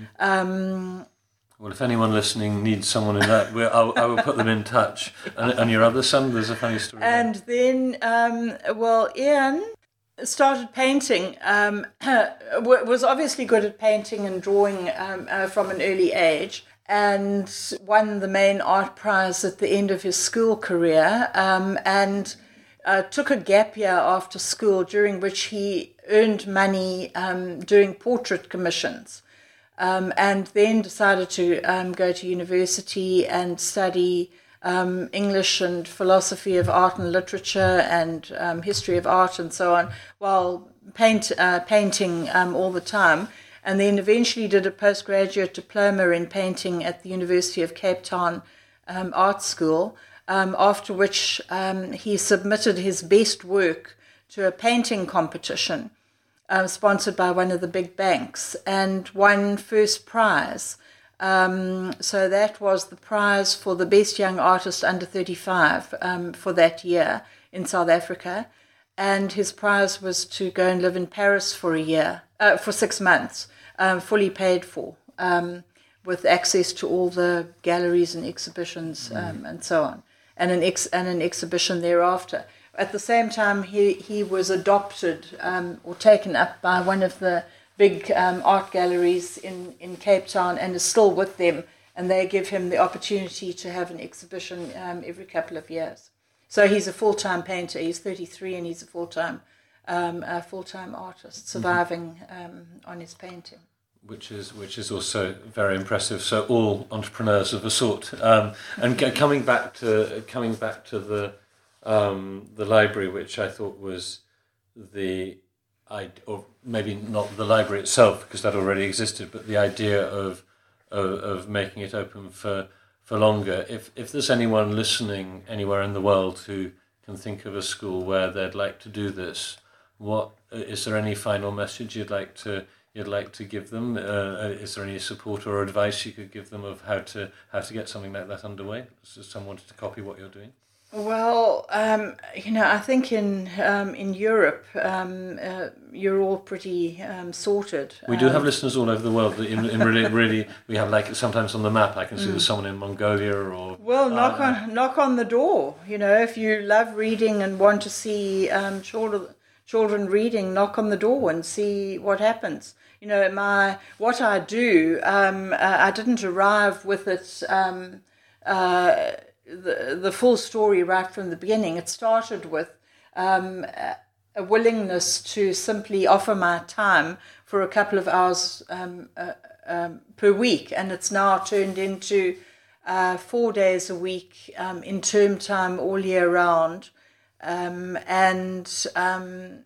Um, well, if anyone listening needs someone in that, we'll, I'll, I will put them in touch. And, and your other son, there's a funny story. And there. then, um, well, Ian started painting, um, was obviously good at painting and drawing um, uh, from an early age, and won the main art prize at the end of his school career, um, and uh, took a gap year after school, during which he earned money um, doing portrait commissions, um, and then decided to um, go to university and study um, English and philosophy of art and literature and um, history of art and so on, while paint, uh, painting um, all the time. And then eventually did a postgraduate diploma in painting at the University of Cape Town um, Art School, um, after which um, he submitted his best work to a painting competition um, sponsored by one of the big banks, and won first prize. Um, so that was the prize for the best young artist under thirty-five um, for that year in South Africa. And his prize was to go and live in Paris for a year, uh, for six months. Um, fully paid for, um, with access to all the galleries and exhibitions um, mm. and so on, and an ex and an exhibition thereafter. At the same time, he he was adopted um, or taken up by one of the big um, art galleries in, in Cape Town, and is still with them, and they give him the opportunity to have an exhibition um, every couple of years. So he's a full-time painter. He's thirty-three, and he's a full-time Um, a full-time artist, surviving um, on his painting, which is which is also very impressive. So all entrepreneurs of a sort. Um, and g- coming back to coming back to the um, the library, which I thought was the I or maybe not the library itself, because that already existed, but the idea of of, of making it open for for longer. If if there's anyone listening anywhere in the world who can think of a school where they'd like to do this, what is there any final message you'd like to you'd like to give them? Uh, is there any support or advice you could give them of how to how to get something like that underway? So someone wanted to copy what you're doing. Well, um, you know, I think in um, in Europe, um, uh, you're all pretty um, sorted. We do um, have listeners all over the world. In, in really, really, we have, like, sometimes on the map I can see mm. there's someone in Mongolia or. Well, knock uh, on knock on the door. You know, if you love reading and want to see um, children children reading, knock on the door and see what happens. You know, my what I do, um, uh, I didn't arrive with it. Um, uh, The, the full story right from the beginning. It started with um, a, a willingness to simply offer my time for a couple of hours um, uh, um, per week, and it's now turned into uh, four days a week um, in term time all year round, um, and um,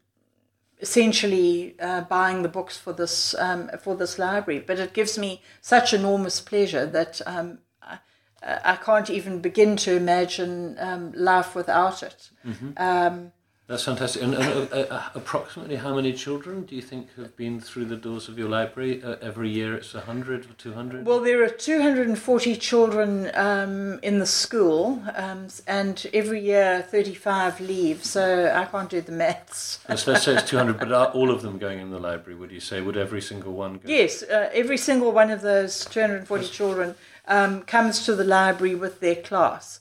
essentially uh, buying the books for this um, for this library. But it gives me such enormous pleasure that um, I, I can't even begin to imagine um, life without it. Mm-hmm. Um, That's fantastic. And, and uh, uh, approximately how many children do you think have been through the doors of your library? Uh, every year it's one hundred or two hundred? Well, there are two hundred forty children um, in the school, um, and every year thirty-five leave, so I can't do the maths. Let's, let's say it's two hundred, but are all of them going in the library, would you say? Would every single one go? Yes, uh, every single one of those two hundred forty yes. children um, comes to the library with their class.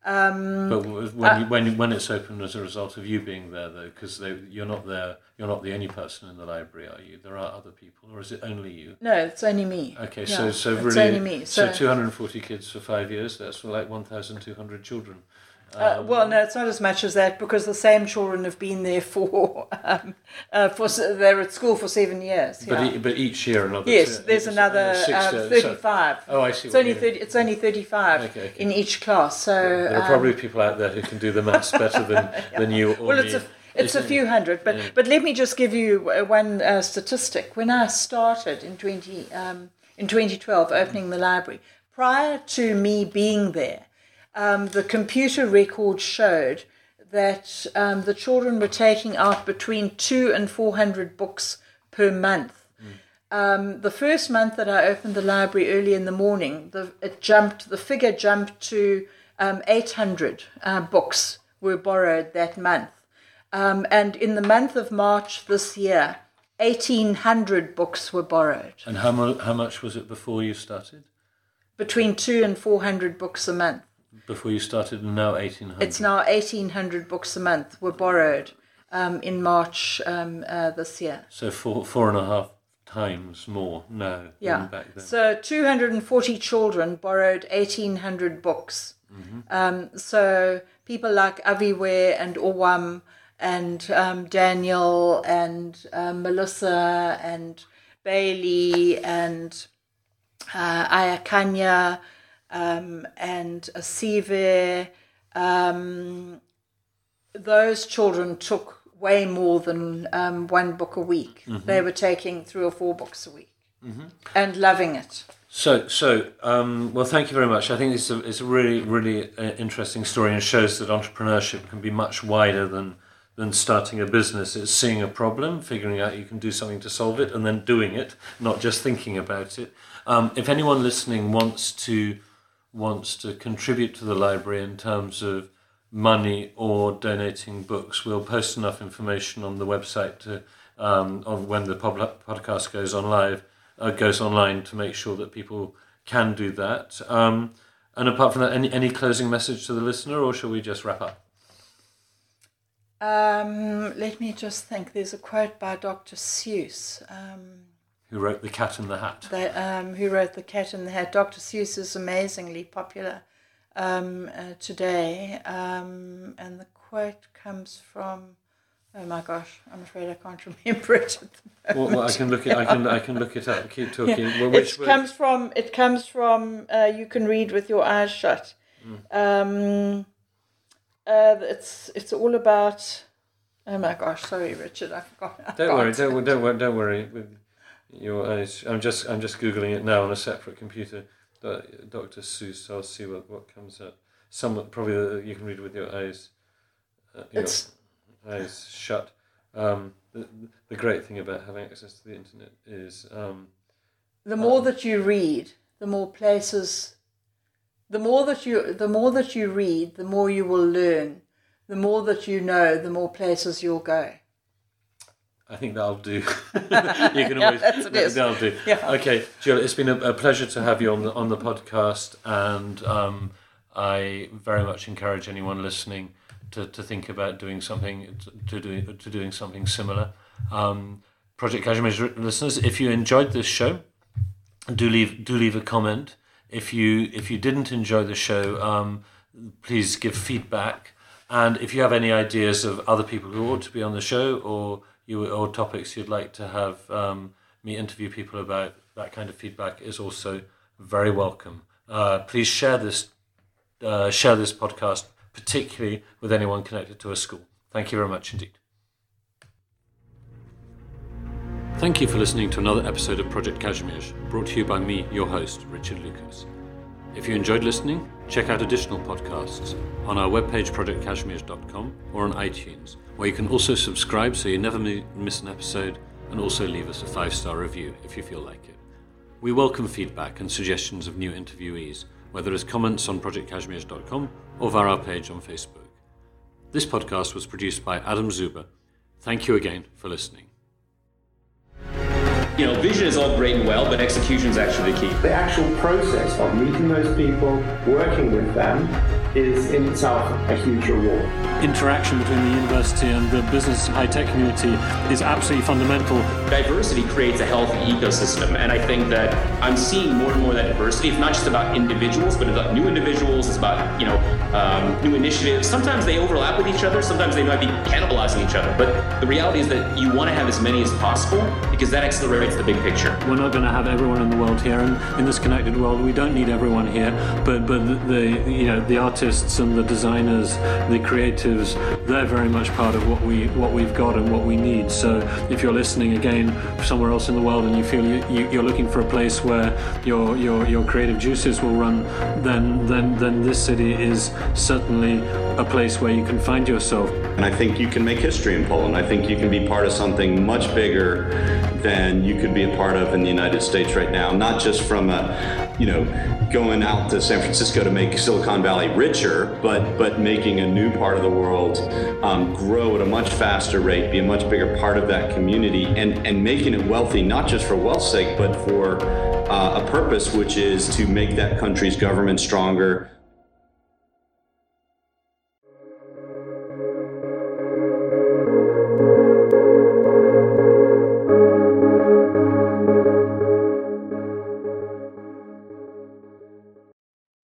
Um, but when, uh, you, when when it's open as a result of you being there, though, because you're not there, you're not the only person in the library, are you? There are other people, or is it only you? No, it's only me. Okay, yeah, so so it's really, only me. So, so two hundred forty kids for five years. That's like one thousand two hundred children. Um, uh, well, no, it's not as much as that, because the same children have been there for um, uh, for they're at school for seven years. But yeah. e- but each year another. Yes, two, there's another uh, thirty-five. So, oh, I see. It's only thirty. It's only thirty-five okay, okay. in each class. So there are um, probably people out there who can do the maths better than yeah. than you. Or well, me. it's a it's a few hundred, but yeah. but let me just give you one uh, statistic. When I started in twenty um, in twenty twelve, opening the library, prior to me being there, um, the computer record showed that um, the children were taking out between two and four hundred books per month. Mm. Um, the first month that I opened the library early in the morning, the it jumped. The figure jumped to um, eight hundred uh, books were borrowed that month. Um, and in the month of March this year, eighteen hundred books were borrowed. And how, mo- how much was it before you started? Between two and four hundred books a month. Before you started, and now eighteen hundred? It's now eighteen hundred books a month were borrowed um, in March um, uh, this year. So four, four and a half times more now yeah. than back then. So two hundred forty children borrowed eighteen hundred books. Mm-hmm. Um, so people like Aviwe and Owam and um, Daniel and uh, Melissa and Bailey and uh, Ayakanya um, and Asive, um, those children took way more than um, one book a week. Mm-hmm. They were taking three or four books a week mm-hmm. and loving it. So, so um, well, thank you very much. I think it's a, it's a really, really uh, interesting story, and shows that entrepreneurship can be much wider than than starting a business. It's seeing a problem, figuring out you can do something to solve it, and then doing it, not just thinking about it. Um, if anyone listening wants to wants to contribute to the library in terms of money or donating books, we'll post enough information on the website to um, on when the pub- podcast goes on live uh, goes online to make sure that people can do that. Um, and apart from that, any any closing message to the listener, or shall we just wrap up? Um, let me just think. There's a quote by Doctor Seuss. Um, who wrote The Cat in the Hat. The, um, who wrote The Cat in the Hat. Doctor Seuss is amazingly popular um, uh, today. Um, and the quote comes from, oh my gosh, I'm afraid I can't remember it at the moment. Well, well I can look it. I can. I can look it up. Keep talking. Yeah. Well, which it comes from. It comes from. Uh, you can read with your eyes shut. Mm. Um, Uh, it's it's all about. Oh my gosh! Sorry, Richard, I forgot. I don't worry, don't don't worry, don't worry. With your eyes, I'm just I'm just googling it now on a separate computer. Doctor Seuss. I'll see what, what comes up. Some probably uh, you can read with your eyes. Uh, your it's eyes shut. Um, the the great thing about having access to the internet is um, the more um, that you read, the more places. The more that you, the more that you read, the more you will learn. The more that you know, the more places you'll go. I think that'll do. You can yeah, always. That's it is. That'll do. Yeah. Okay, Jill, it's been a, a pleasure to have you on the on the podcast, and um, I very much encourage anyone listening to, to think about doing something to do to doing something similar. Um, Project Kazimierz listeners, if you enjoyed this show, do leave do leave a comment. If you if you didn't enjoy the show, um, please give feedback. And if you have any ideas of other people who ought to be on the show, or you or topics you'd like to have um, me interview people about, that kind of feedback is also very welcome. Uh, please share this uh, share this podcast, particularly with anyone connected to a school. Thank you very much indeed. Thank you for listening to another episode of Project Kazimierz, brought to you by me, your host, Richard Lucas. If you enjoyed listening, check out additional podcasts on our webpage project kazimierz dot com or on iTunes, where you can also subscribe so you never miss an episode, and also leave us a five-star review if you feel like it. We welcome feedback and suggestions of new interviewees, whether as comments on project kazimierz dot com or via our page on Facebook. This podcast was produced by Adam Zuber. Thank you again for listening. You know, vision is all great and well, but execution is actually the key. The actual process of meeting those people, working with them, is in itself a huge reward. Interaction between the university and the business and high-tech community is absolutely fundamental. Diversity creates a healthy ecosystem, and I think that I'm seeing more and more that diversity. It's not just about individuals, but it's about new individuals. It's about, you know, um, new initiatives. Sometimes they overlap with each other. Sometimes they might be cannibalizing each other. But the reality is that you want to have as many as possible, because that accelerates the big picture. We're not going to have everyone in the world here, and in this connected world, we don't need everyone here. But but the, the you know the artists and the designers, the creatives, they're very much part of what we what we've got and what we need. So if you're listening again somewhere else in the world and you feel you, you, you're looking for a place where your your your creative juices will run, then then then this city is certainly a place where you can find yourself. And I think you can make history in Poland. I think you can be part of something much bigger than you could be a part of in the United States right now. Not just from a, you know, going out to San Francisco to make Silicon Valley richer, but but making a new part of the world um, grow at a much faster rate, be a much bigger part of that community, and, and making it wealthy, not just for wealth's sake, but for uh, a purpose, which is to make that country's government stronger,